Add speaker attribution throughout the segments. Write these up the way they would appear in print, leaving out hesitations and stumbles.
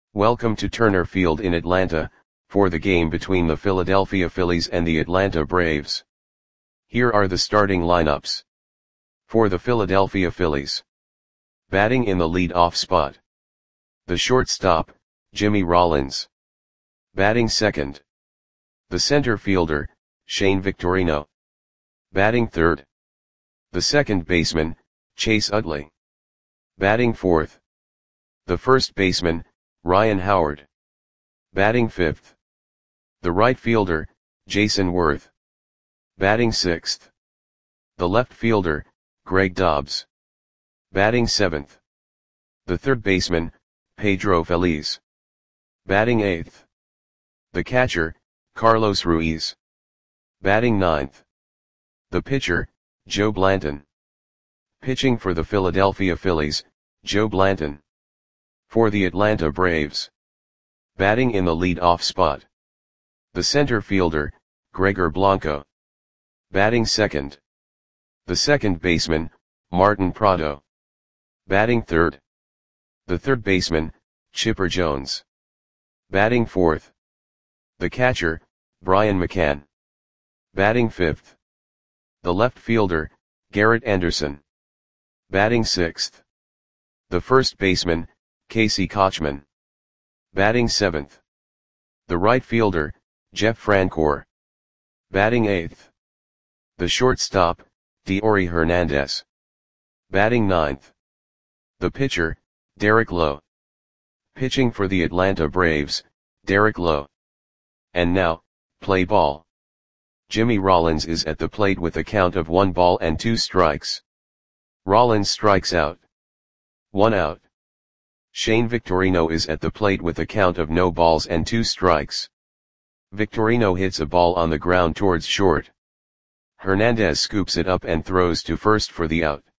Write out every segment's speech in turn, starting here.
Speaker 1: Welcome to Turner Field in Atlanta, for the game between the Philadelphia Phillies and the Atlanta Braves. Here are the starting lineups. For the Philadelphia Phillies. Batting in the lead-off spot. The shortstop, Jimmy Rollins. Batting second. The center fielder, Shane Victorino. Batting third. The second baseman, Chase Utley. Batting fourth. The first baseman, Ryan Howard. Batting fifth. The right fielder, Jayson Werth. Batting sixth. The left fielder, Greg Dobbs. Batting seventh. The third baseman, Pedro Feliz. Batting eighth. The catcher, Carlos Ruiz. Batting ninth. The pitcher, Joe Blanton. Pitching for the Philadelphia Phillies, Joe Blanton. For the Atlanta Braves. Batting in the lead-off spot. The center fielder, Gregor Blanco. Batting second. The second baseman, Martin Prado. Batting third. The third baseman, Chipper Jones. Batting fourth. The catcher, Brian McCann. Batting fifth. The left fielder, Garrett Anderson. Batting sixth. The first baseman, Casey Kotchman. Batting seventh. The right fielder, Jeff Francoeur. Batting eighth. The shortstop, Deory Hernandez. Batting ninth. The pitcher, Derek Lowe. Pitching for the Atlanta Braves, Derek Lowe. And now, play ball. Jimmy Rollins is at the plate with a count of 1 ball and 2 strikes. Rollins strikes out. 1 out. Shane Victorino is at the plate with a count of no balls and 2 strikes. Victorino hits a ball on the ground towards short. Hernandez scoops it up and throws to first for the out.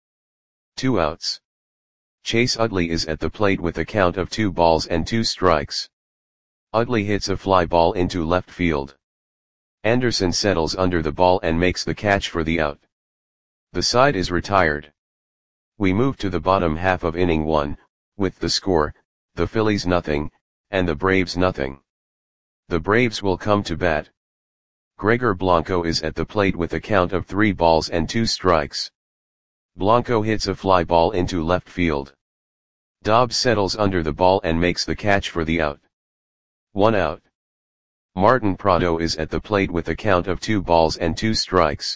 Speaker 1: 2 outs. Chase Utley is at the plate with a count of 2 balls and 2 strikes. Utley hits a fly ball into left field. Anderson settles under the ball and makes the catch for the out. The side is retired. We move to the bottom half of inning 1, with the score, the Phillies nothing, and the Braves nothing. The Braves will come to bat. Gregor Blanco is at the plate with a count of 3 balls and 2 strikes. Blanco hits a fly ball into left field. Dobbs settles under the ball and makes the catch for the out. 1 out. Martin Prado is at the plate with a count of 2 balls and 2 strikes.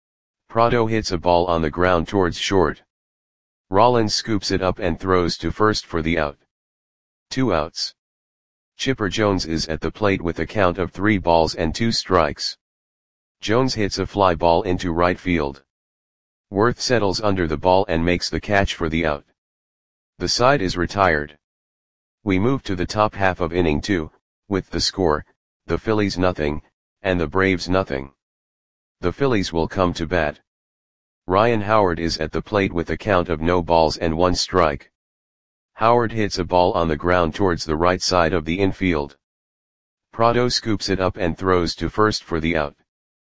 Speaker 1: Prado hits a ball on the ground towards short. Rollins scoops it up and throws to first for the out. 2 outs. Chipper Jones is at the plate with a count of 3 balls and 2 strikes. Jones hits a fly ball into right field. Werth settles under the ball and makes the catch for the out. The side is retired. We move to the top half of inning 2, with the score, the Phillies nothing, and the Braves nothing. The Phillies will come to bat. Ryan Howard is at the plate with a count of no balls and 1 strike. Howard hits a ball on the ground towards the right side of the infield. Prado scoops it up and throws to first for the out.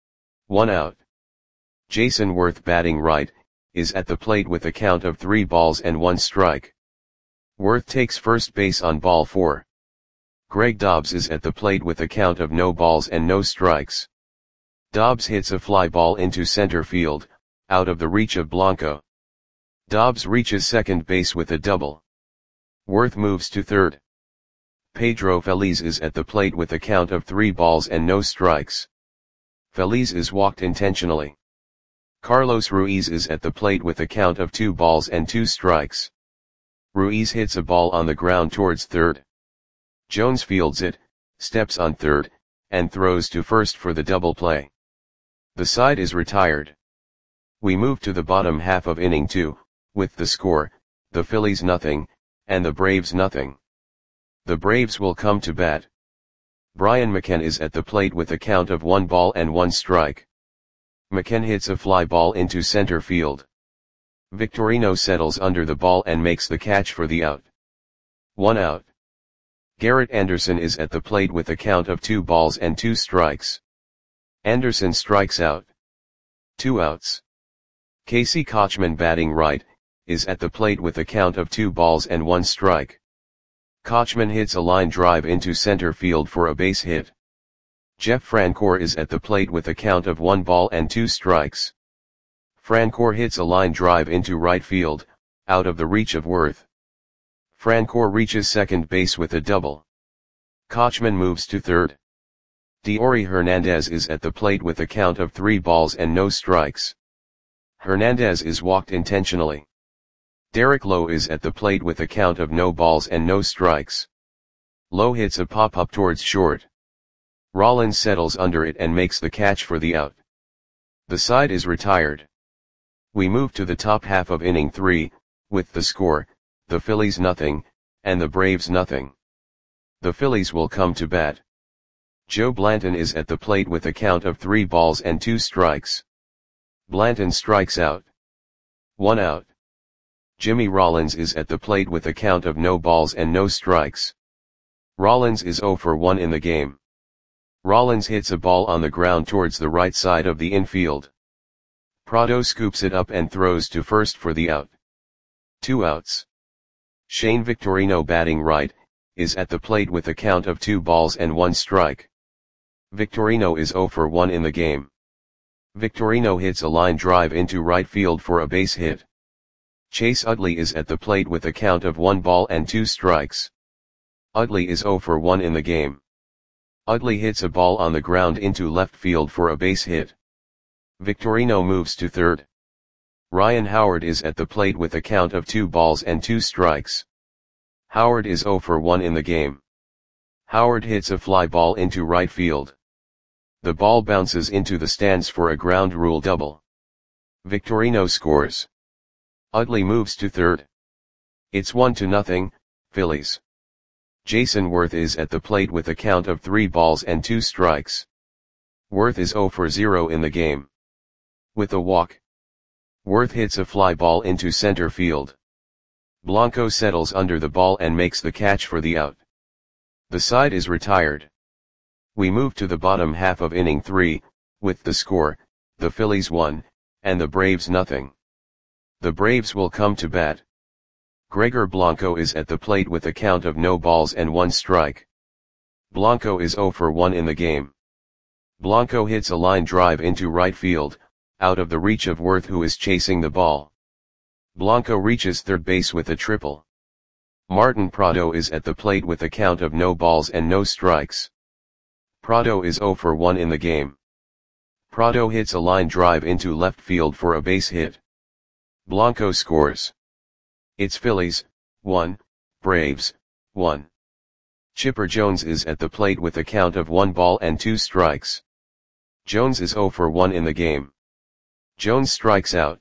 Speaker 1: 1 out. Jayson Werth, batting right, is at the plate with a count of 3 balls and 1 strike. Werth takes first base on ball 4. Greg Dobbs is at the plate with a count of no balls and no strikes. Dobbs hits a fly ball into center field, out of the reach of Blanco. Dobbs reaches second base with a double. Werth moves to third. Pedro Feliz is at the plate with a count of 3 balls and no strikes. Feliz is walked intentionally. Carlos Ruiz is at the plate with a count of 2 balls and 2 strikes. Ruiz hits a ball on the ground towards third. Jones fields it, steps on third, and throws to first for the double play. The side is retired. We move to the bottom half of inning 2, with the score, the Phillies nothing, and the Braves nothing. The Braves will come to bat. Brian McCann is at the plate with a count of 1 ball and 1 strike. McCann hits a fly ball into center field. Victorino settles under the ball and makes the catch for the out. 1 out. Garrett Anderson is at the plate with a count of 2 balls and 2 strikes. Anderson strikes out. 2 outs. Casey Kotchman, batting right, is at the plate with a count of 2 balls and 1 strike. Kochman hits a line drive into center field for a base hit. Jeff Francoeur is at the plate with a count of 1-2 strikes. Francoeur hits a line drive into right field, out of the reach of Worth. Francoeur reaches second base with a double. Kochman moves to third. Deory Hernandez is at the plate with a count of 3-0 strikes. Hernandez is walked intentionally. Derek Lowe is at the plate with a count of 0 strikes. Lowe hits a pop-up towards short. Rollins settles under it and makes the catch for the out. The side is retired. We move to the top half of inning 3, with the score, the Phillies nothing, and the Braves nothing. The Phillies will come to bat. Joe Blanton is at the plate with a count of 3-2 strikes. Blanton strikes out. 1 out. Jimmy Rollins is at the plate with a count of 0 strikes. Rollins is 0 for 1 in the game. Rollins hits a ball on the ground towards the right side of the infield. Prado scoops it up and throws to first for the out. 2 outs. Shane Victorino, batting right, is at the plate with a count of 2-1 strike. Victorino is 0 for 1 in the game. Victorino hits a line drive into right field for a base hit. Chase Utley is at the plate with a count of 1-2 strikes. Utley is 0 for 1 in the game. Utley hits a ball on the ground into left field for a base hit. Victorino moves to third. Ryan Howard is at the plate with a count of 2-2 strikes. Howard is 0 for 1 in the game. Howard hits a fly ball into right field. The ball bounces into the stands for a ground rule double. Victorino scores. Utley moves to third. It's 1-0, Phillies. Jason Worth is at the plate with a count of 3-2 strikes. Worth is 0 for 0 in the game. With a walk, Worth hits a fly ball into center field. Blanco settles under the ball and makes the catch for the out. The side is retired. We move to the bottom half of inning 3, with the score, the Phillies 1, and the Braves nothing. The Braves will come to bat. Gregor Blanco is at the plate with a count of 0-1 strike. Blanco is 0 for 1 in the game. Blanco hits a line drive into right field, out of the reach of Worth, who is chasing the ball. Blanco reaches third base with a triple. Martin Prado is at the plate with a count of 0 strikes. Prado is 0 for 1 in the game. Prado hits a line drive into left field for a base hit. Blanco scores. It's Phillies, 1, Braves, 1. Chipper Jones is at the plate with a count of 1-2 strikes. Jones is 0 for 1 in the game. Jones strikes out.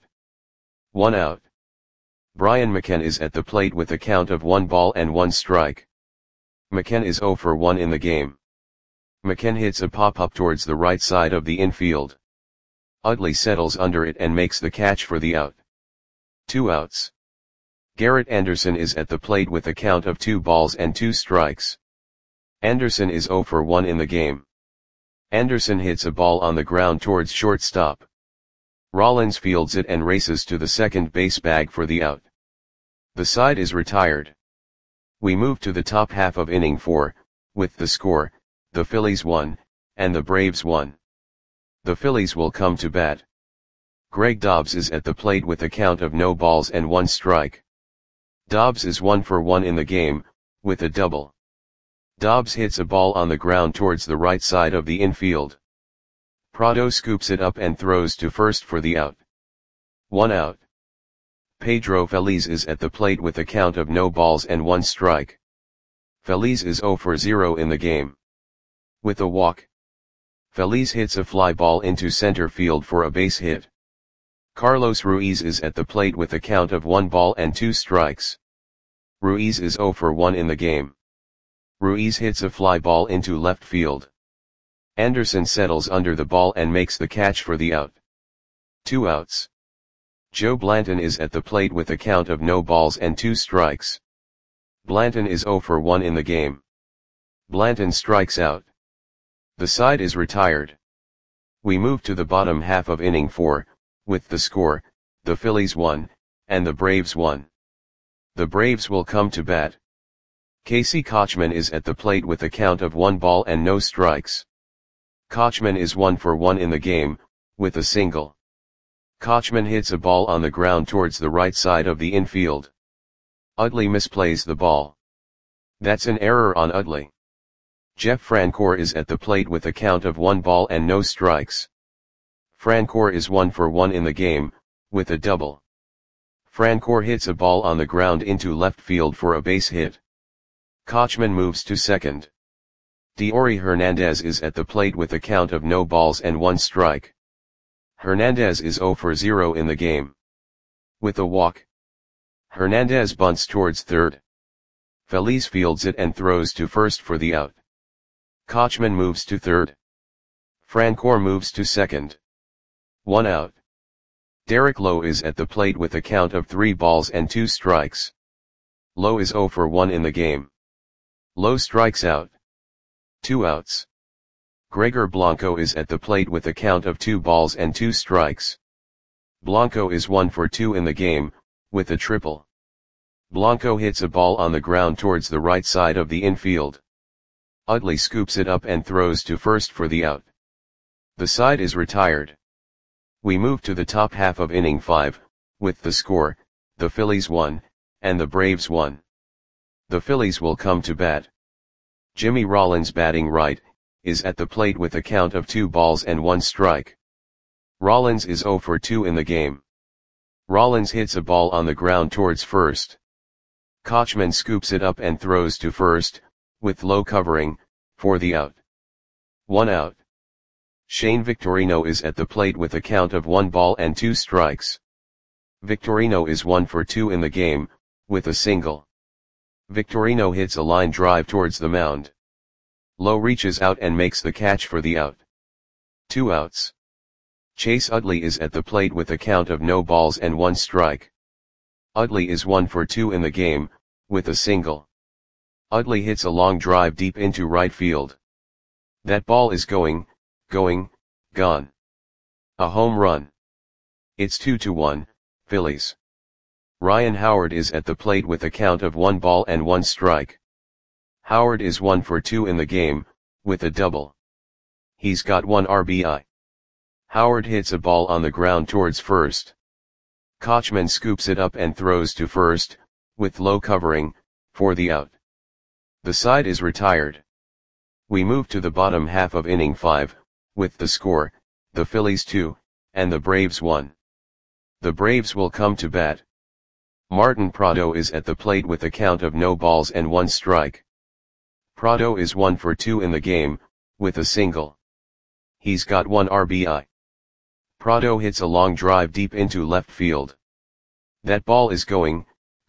Speaker 1: 1 out. Brian McKenna is at the plate with a count of 1-1 strike. McKenna is 0 for 1 in the game. McKenna hits a pop-up towards the right side of the infield. Utley settles under it and makes the catch for the out. 2 outs. Garrett Anderson is at the plate with a count of 2-2 strikes. Anderson is 0 for 1 in the game. Anderson hits a ball on the ground towards shortstop. Rollins fields it and races to the second base bag for the out. The side is retired. We move to the top half of inning 4, with the score, the Phillies 1, and the Braves 1. The Phillies will come to bat. Greg Dobbs is at the plate with a count of 0-1 strike. Dobbs is 1 for 1 in the game, with a double. Dobbs hits a ball on the ground towards the right side of the infield. Prado scoops it up and throws to first for the out. 1 out. Pedro Feliz is at the plate with a count of 0-1 strike. Feliz is 0 for 0 in the game. With a walk, Feliz hits a fly ball into center field for a base hit. Carlos Ruiz is at the plate with a count of 1-2 strikes. Ruiz is 0 for 1 in the game. Ruiz hits a fly ball into left field. Anderson settles under the ball and makes the catch for the out. 2 outs. Joe Blanton is at the plate with a count of 0-2 strikes. Blanton is 0 for 1 in the game. Blanton strikes out. The side is retired. We move to the bottom half of inning 4, with the score, the Phillies 1, and the Braves 1. The Braves will come to bat. Casey Kochman is at the plate with a count of 1 ball and no strikes. Kochman is 1 for 1 in the game, with a single. Kochman hits a ball on the ground towards the right side of the infield. Utley misplays the ball. That's an error on Utley. Jeff Francoeur is at the plate with a count of 1 ball and no strikes. Francoeur is 1 for 1 in the game, with a double. Francoeur hits a ball on the ground into left field for a base hit. Kochman moves to second. Deory Hernandez is at the plate with a count of no balls and 1 strike. Hernandez is 0 for 0 in the game. With a walk, Hernandez bunts towards third. Feliz fields it and throws to first for the out. Kochman moves to third. Francoeur moves to second. 1 out. Derek Lowe is at the plate with a count of 3 balls and 2 strikes. Lowe is 0 for 1 in the game. Lowe strikes out. 2 outs. Gregor Blanco is at the plate with a count of 2 balls and 2 strikes. Blanco is 1 for 2 in the game, with a triple. Blanco hits a ball on the ground towards the right side of the infield. Utley scoops it up and throws to first for the out. The side is retired. We move to the top half of inning 5, with the score, the Phillies 1, and the Braves 1. The Phillies will come to bat. Jimmy Rollins, batting right, is at the plate with a count of 2 balls and 1 strike. Rollins is 0 for 2 in the game. Rollins hits a ball on the ground towards first. Kochman scoops it up and throws to first, with Lowe covering, for the out. 1 out. Shane Victorino is at the plate with a count of 1 ball and 2 strikes. Victorino is 1 for 2 in the game, with a single. Victorino hits a line drive towards the mound. Lowe reaches out and makes the catch for the out. 2 outs. Chase Utley is at the plate with a count of no balls and 1 strike. Utley is 1 for 2 in the game, with a single. Utley hits a long drive deep into right field. That ball is going, gone. A home run. It's 2-1, Phillies. Ryan Howard is at the plate with a count of 1 ball and 1 strike. Howard is 1 for 2 in the game, with a double. He's got 1 RBI. Howard hits a ball on the ground towards first. Kochman scoops it up and throws to first, with Lowe covering, for the out. The side is retired. We move to the bottom half of inning 5, with the score, the Phillies 2, and the Braves 1. The Braves will come to bat. Martin Prado is at the plate with a count of no balls and 1 strike. Prado is 1 for 2 in the game, with a single. He's got 1 RBI. Prado hits a long drive deep into left field. That ball is going,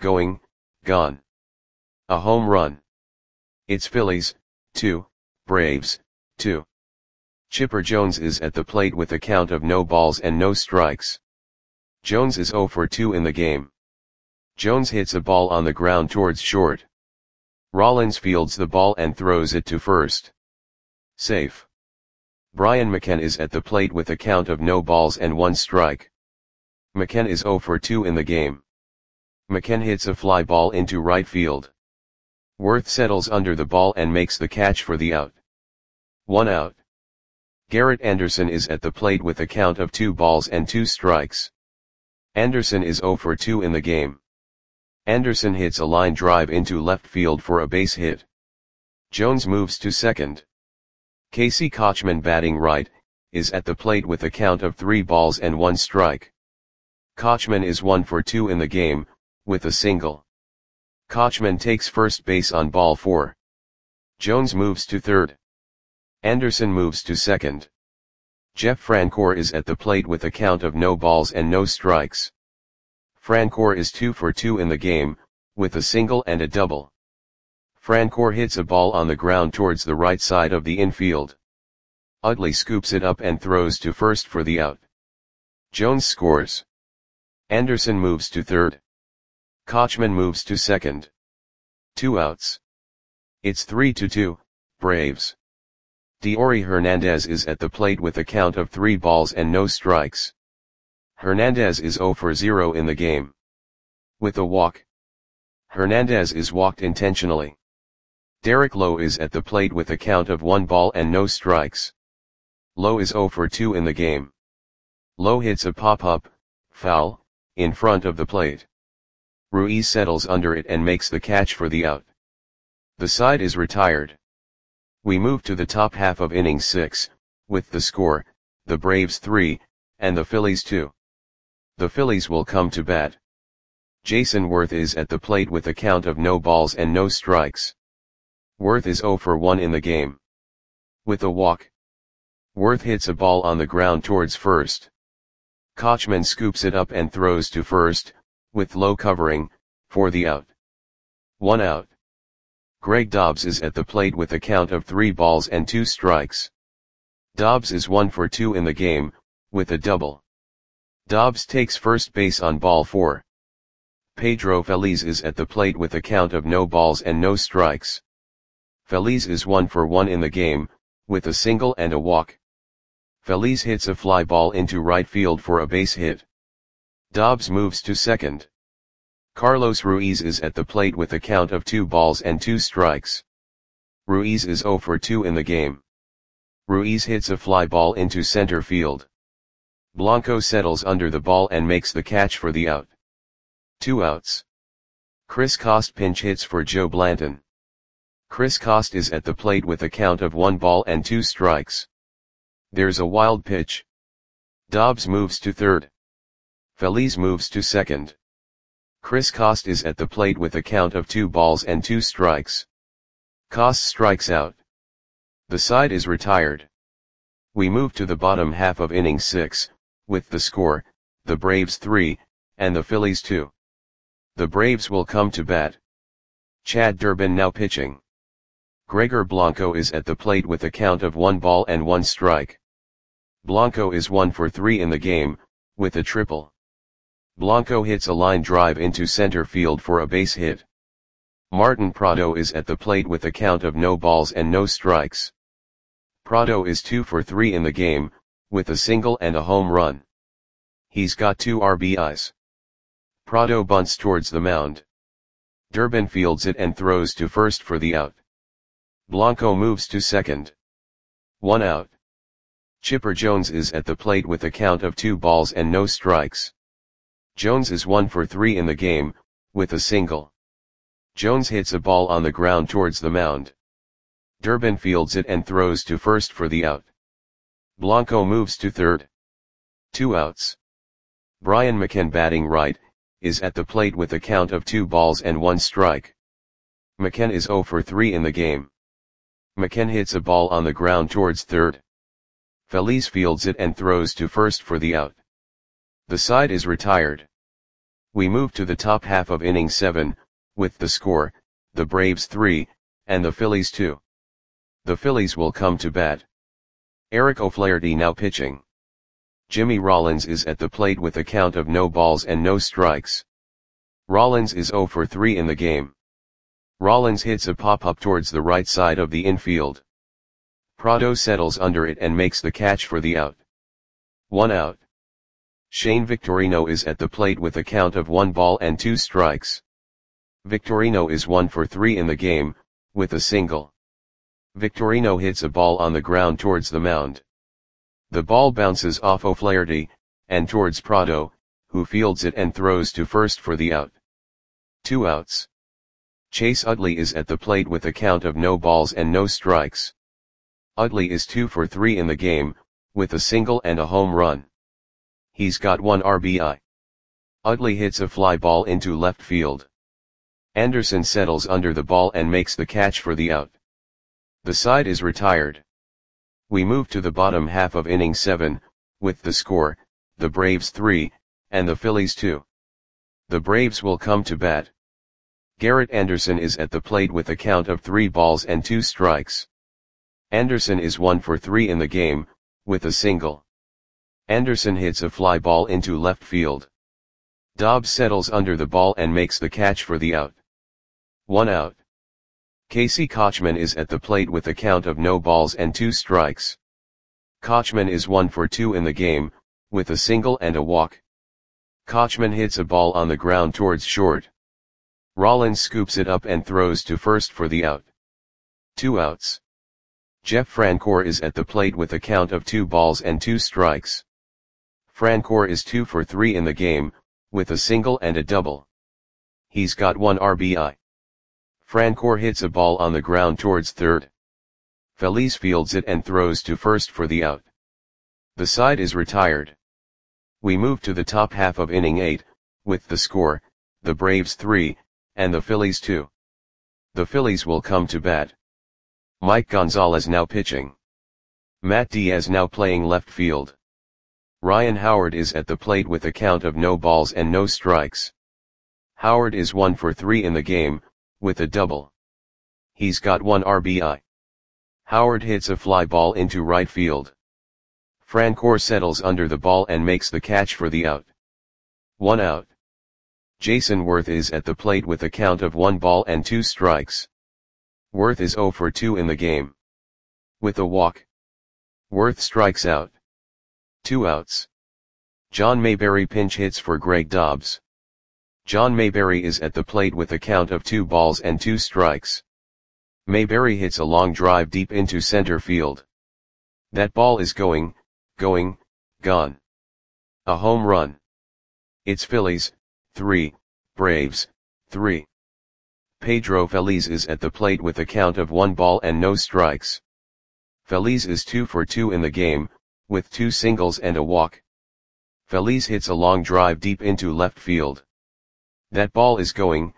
Speaker 1: gone. A home run. It's Phillies, 2, Braves, 2. Chipper Jones is at the plate with a count of no balls and no strikes. Jones is 0 for 2 in the game. Jones hits a ball on the ground towards short. Rollins fields the ball and throws it to first. Safe. Brian McCann is at the plate with a count of no balls and 1 strike. McCann is 0 for 2 in the game. McCann hits a fly ball into right field. Worth settles under the ball and makes the catch for the out. 1 out. Garrett Anderson is at the plate with a count of 2 balls and 2 strikes. Anderson is 0 for 2 in the game. Anderson hits a line drive into left field for a base hit. Jones moves to second. Casey Kochman, batting right, is at the plate with a count of 3 balls and 1 strike. Kochman is 1 for 2 in the game, with a single. Kochman takes first base on ball 4. Jones moves to third. Anderson moves to second. Jeff Francoeur is at the plate with a count of no balls and no strikes. Francoeur is 2 for 2 in the game, with a single and a double. Francoeur hits a ball on the ground towards the right side of the infield. Utley scoops it up and throws to first for the out. Jones scores. Anderson moves to third. Kochman moves to second. 2 outs. It's 3-2, Braves. Deory Hernandez is at the plate with a count of 3 balls and no strikes. Hernandez is 0 for 0 in the game. With a walk. Hernandez is walked intentionally. Derek Lowe is at the plate with a count of 1 ball and no strikes. Lowe is 0 for 2 in the game. Lowe hits a pop-up, foul, in front of the plate. Ruiz settles under it and makes the catch for the out. The side is retired. We move to the top half of inning 6, with the score, the Braves 3, and the Phillies 2. The Phillies will come to bat. Jason Worth is at the plate with a count of no balls and no strikes. Worth is 0 for 1 in the game. With a walk, Worth hits a ball on the ground towards first. Kochman scoops it up and throws to first, with Lowe covering, for the out. 1 out. Greg Dobbs is at the plate with a count of 3 balls and 2 strikes. Dobbs is 1 for 2 in the game, with a double. Dobbs takes first base on ball 4. Pedro Feliz is at the plate with a count of no balls and no strikes. Feliz is 1 for 1 in the game, with a single and a walk. Feliz hits a fly ball into right field for a base hit. Dobbs moves to second. Carlos Ruiz is at the plate with a count of 2 balls and 2 strikes. Ruiz is 0 for 2 in the game. Ruiz hits a fly ball into center field. Blanco settles under the ball and makes the catch for the out. 2 outs. Chris Coste pinch hits for Joe Blanton. Chris Coste is at the plate with a count of 1 ball and 2 strikes. There's a wild pitch. Dobbs moves to third. Feliz moves to second. Chris Coste is at the plate with a count of 2 balls and 2 strikes. Coste strikes out. The side is retired. We move to the bottom half of inning 6, with the score, the Braves 3, and the Phillies 2. The Braves will come to bat. Chad Durbin now pitching. Gregor Blanco is at the plate with a count of 1 ball and 1 strike. Blanco is 1 for 3 in the game, with a triple. Blanco hits a line drive into center field for a base hit. Martin Prado is at the plate with a count of no balls and no strikes. Prado is 2 for 3 in the game, with a single and a home run. He's got 2 RBIs. Prado bunts towards the mound. Durbin fields it and throws to first for the out. Blanco moves to second. 1 out. Chipper Jones is at the plate with a count of 2 balls and no strikes. Jones is 1 for 3 in the game, with a single. Jones hits a ball on the ground towards the mound. Durbin fields it and throws to first for the out. Blanco moves to third. 2 outs. Brian McCann batting right, is at the plate with a count of 2 balls and 1 strike. McCann is 0 for 3 in the game. McCann hits a ball on the ground towards third. Feliz fields it and throws to first for the out. The side is retired. We move to the top half of inning 7, with the score, the Braves 3, and the Phillies 2. The Phillies will come to bat. Eric O'Flaherty now pitching. Jimmy Rollins is at the plate with a count of no balls and no strikes. Rollins is 0 for 3 in the game. Rollins hits a pop-up towards the right side of the infield. Prado settles under it and makes the catch for the out. 1 out. Shane Victorino is at the plate with a count of 1 ball and 2 strikes. Victorino is 1 for 3 in the game, with a single. Victorino hits a ball on the ground towards the mound. The ball bounces off O'Flaherty, and towards Prado, who fields it and throws to first for the out. 2 outs. Chase Utley is at the plate with a count of no balls and no strikes. Utley is 2 for 3 in the game, with a single and a home run. He's got 1 RBI. Utley hits a fly ball into left field. Anderson settles under the ball and makes the catch for the out. The side is retired. We move to the bottom half of inning 7, with the score, the Braves 3, and the Phillies 2. The Braves will come to bat. Garrett Anderson is at the plate with a count of 3 balls and 2 strikes. Anderson is 1 for 3 in the game, with a single. Anderson hits a fly ball into left field. Dobbs settles under the ball and makes the catch for the out. 1 out. Casey Kochman is at the plate with a count of no balls and 2 strikes. Kochman is 1 for 2 in the game, with a single and a walk. Kochman hits a ball on the ground towards short. Rollins scoops it up and throws to first for the out. 2 outs. Jeff Francoeur is at the plate with a count of 2 balls and 2 strikes. Francoeur is 2 for 3 in the game, with a single and a double. He's got 1 RBI. Francoeur hits a ball on the ground towards third. Feliz fields it and throws to first for the out. The side is retired. We move to the top half of inning 8, with the score, the Braves 3, and the Phillies 2. The Phillies will come to bat. Mike Gonzalez now pitching. Matt Diaz now playing left field. Ryan Howard is at the plate with a count of no balls and no strikes. Howard is 1 for 3 in the game, with a double. He's got 1 RBI. Howard hits a fly ball into right field. Francoeur settles under the ball and makes the catch for the out. 1 out. Jason Worth is at the plate with a count of 1 ball and 2 strikes. Worth is 0 for 2 in the game. With a walk. Worth strikes out. 2 outs. John Mayberry pinch hits for Greg Dobbs. John Mayberry is at the plate with a count of 2 balls and 2 strikes. Mayberry hits a long drive deep into center field. That ball is going, gone. A home run. It's Phillies, 3, Braves, 3. Pedro Feliz is at the plate with a count of 1 ball and no strikes. Feliz is 2 for 2 in the game, with 2 singles and a walk. Feliz hits a long drive deep into left field. That ball is going,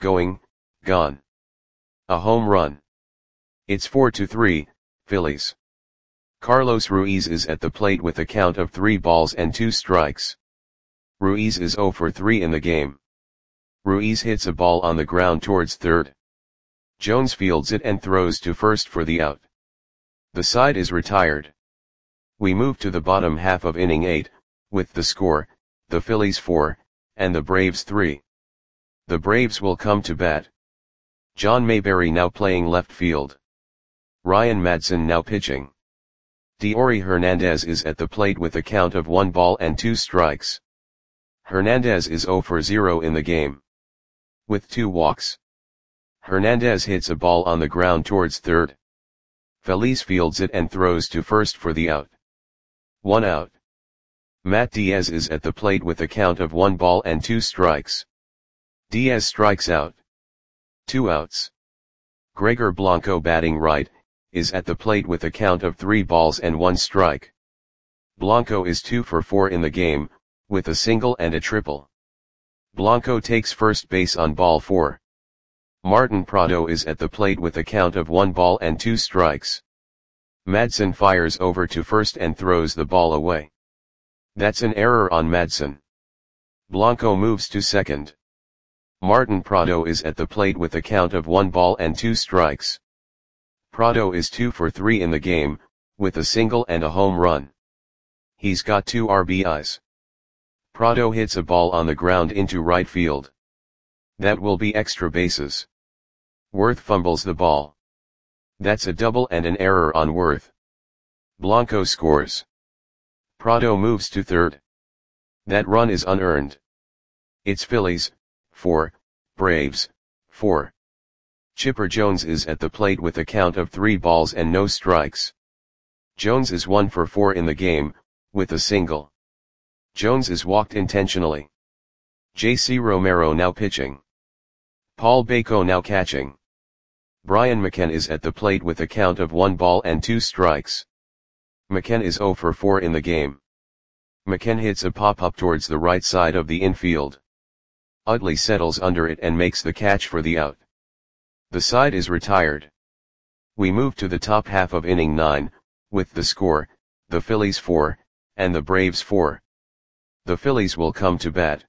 Speaker 1: gone. A home run. It's 4-3, Phillies. Carlos Ruiz is at the plate with a count of 3 balls and 2 strikes. Ruiz is 0 for 3 in the game. Ruiz hits a ball on the ground towards third. Jones fields it and throws to first for the out. The side is retired. We move to the bottom half of inning 8, with the score, the Phillies 4, and the Braves 3. The Braves will come to bat. John Mayberry now playing left field. Ryan Madson now pitching. Deory Hernandez is at the plate with a count of 1 ball and 2 strikes. Hernandez is 0 for 0 in the game. With 2 walks. Hernandez hits a ball on the ground towards third. Feliz fields it and throws to first for the out. 1 out. Matt Diaz is at the plate with a count of 1 ball and 2 strikes. Diaz strikes out. 2 outs. Gregor Blanco batting right, is at the plate with a count of 3 balls and 1 strike. Blanco is 2 for 4 in the game, with a single and a triple. Blanco takes first base on ball 4. Martin Prado is at the plate with a count of 1 ball and 2 strikes. Madson fires over to first and throws the ball away. That's an error on Madson. Blanco moves to second. Martin Prado is at the plate with a count of 1 ball and 2 strikes. Prado is 2 for 3 in the game, with a single and a home run. He's got 2 RBIs. Prado hits a ball on the ground into right field. That will be extra bases. Worth fumbles the ball. That's a double and an error on Worth. Blanco scores. Prado moves to third. That run is unearned. It's Phillies, 4, Braves, 4. Chipper Jones is at the plate with a count of 3 balls and no strikes. Jones is 1 for 4 in the game, with a single. Jones is walked intentionally. J.C. Romero now pitching. Paul Baco now catching. Brian McKenna is at the plate with a count of 1 ball and 2 strikes. McKenna is 0 for 4 in the game. McKenna hits a pop-up towards the right side of the infield. Utley settles under it and makes the catch for the out. The side is retired. We move to the top half of inning 9, with the score, the Phillies 4, and the Braves 4. The Phillies will come to bat.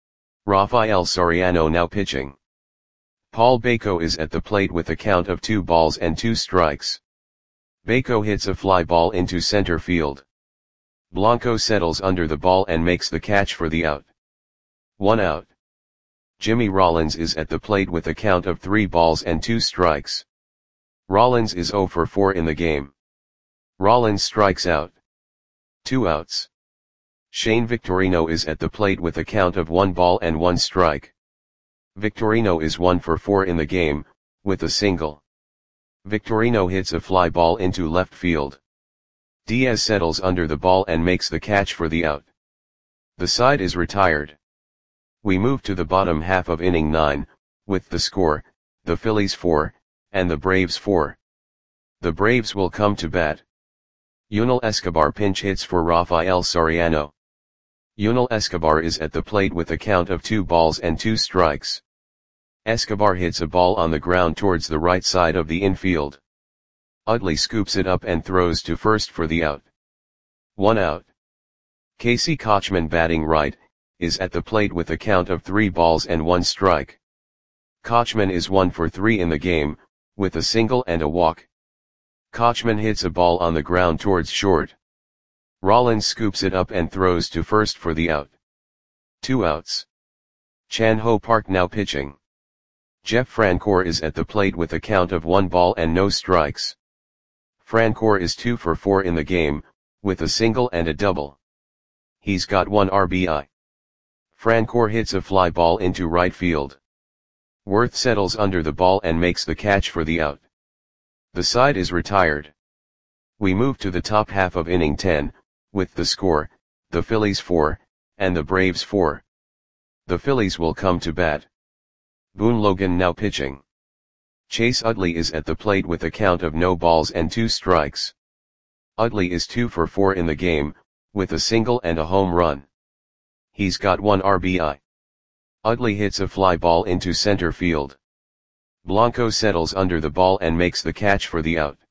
Speaker 1: Rafael Soriano now pitching. Paul Baco is at the plate with a count of 2 balls and 2 strikes. Baco hits a fly ball into center field. Blanco settles under the ball and makes the catch for the out. 1 out. Jimmy Rollins is at the plate with a count of 3 balls and 2 strikes. Rollins is 0 for 4 in the game. Rollins strikes out. 2 outs. Shane Victorino is at the plate with a count of 1 ball and 1 strike. Victorino is 1 for 4 in the game, with a single. Victorino hits a fly ball into left field. Diaz settles under the ball and makes the catch for the out. The side is retired. We move to the bottom half of inning 9, with the score, the Phillies 4, and the Braves 4. The Braves will come to bat. Yunel Escobar pinch hits for Rafael Soriano. Yunel Escobar is at the plate with a count of 2 balls and 2 strikes. Escobar hits a ball on the ground towards the right side of the infield. Utley scoops it up and throws to first for the out. 1 out. Casey Kotchman, batting right, is at the plate with a count of 3 balls and 1 strike. Kotchman is 1 for 3 in the game, with a single and a walk. Kotchman hits a ball on the ground towards short. Rollins scoops it up and throws to first for the out. 2 outs. Chan Ho Park now pitching. Jeff Francoeur is at the plate with a count of 1 ball and no strikes. Francoeur is 2 for 4 in the game, with a single and a double. He's got 1 RBI. Francoeur hits a fly ball into right field. Worth settles under the ball and makes the catch for the out. The side is retired. We move to the top half of inning 10, with the score, the Phillies 4, and the Braves 4. The Phillies will come to bat. Boone Logan now pitching. Chase Utley is at the plate with a count of no balls and 2 strikes. Utley is 2 for 4 in the game, with a single and a home run. He's got 1 RBI. Utley hits a fly ball into center field. Blanco settles under the ball and makes the catch for the out.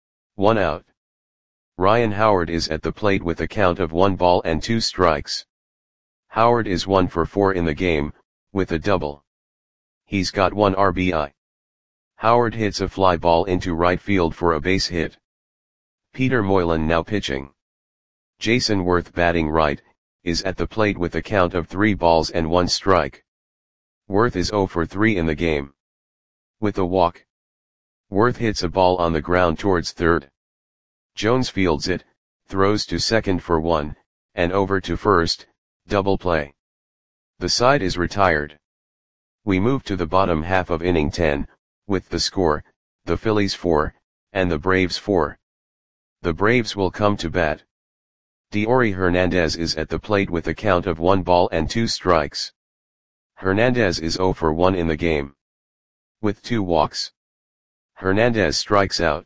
Speaker 1: 1 out. Ryan Howard is at the plate with a count of 1 ball and 2 strikes. Howard is 1 for 4 in the game, with a double. He's got 1 RBI. Howard hits a fly ball into right field for a base hit. Peter Moylan now pitching. Jason Worth, batting right, is at the plate with a count of 3 balls and 1 strike. Worth is 0 for 3 in the game. With a walk. Worth hits a ball on the ground towards third. Jones fields it, throws to second for 1, and over to first, double play. The side is retired. We move to the bottom half of inning 10, with the score, the Phillies 4, and the Braves 4. The Braves will come to bat. Deory Hernandez is at the plate with a count of 1 ball and 2 strikes. Hernandez is 0 for 1 in the game. With 2 walks. Hernandez strikes out.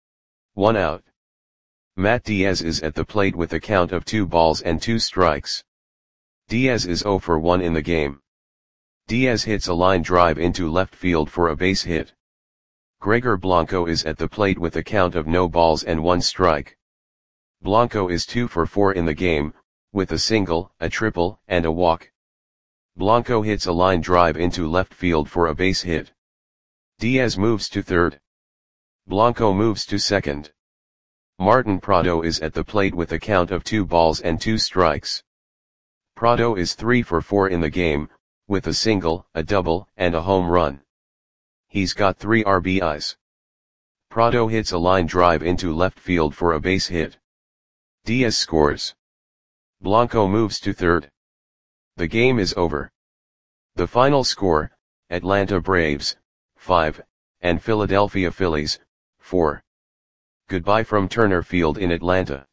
Speaker 1: 1 out. Matt Diaz is at the plate with a count of 2 balls and 2 strikes. Diaz is 0 for 1 in the game. Diaz hits a line drive into left field for a base hit. Gregor Blanco is at the plate with a count of no balls and 1 strike. Blanco is 2 for 4 in the game, with a single, a triple, and a walk. Blanco hits a line drive into left field for a base hit. Diaz moves to third. Blanco moves to second. Martin Prado is at the plate with a count of 2 balls and 2 strikes. Prado is 3 for 4 in the game, with a single, a double, and a home run. He's got 3 RBIs. Prado hits a line drive into left field for a base hit. Diaz scores. Blanco moves to third. The game is over. The final score, Atlanta Braves, 5, and Philadelphia Phillies, 4. Goodbye from Turner Field in Atlanta.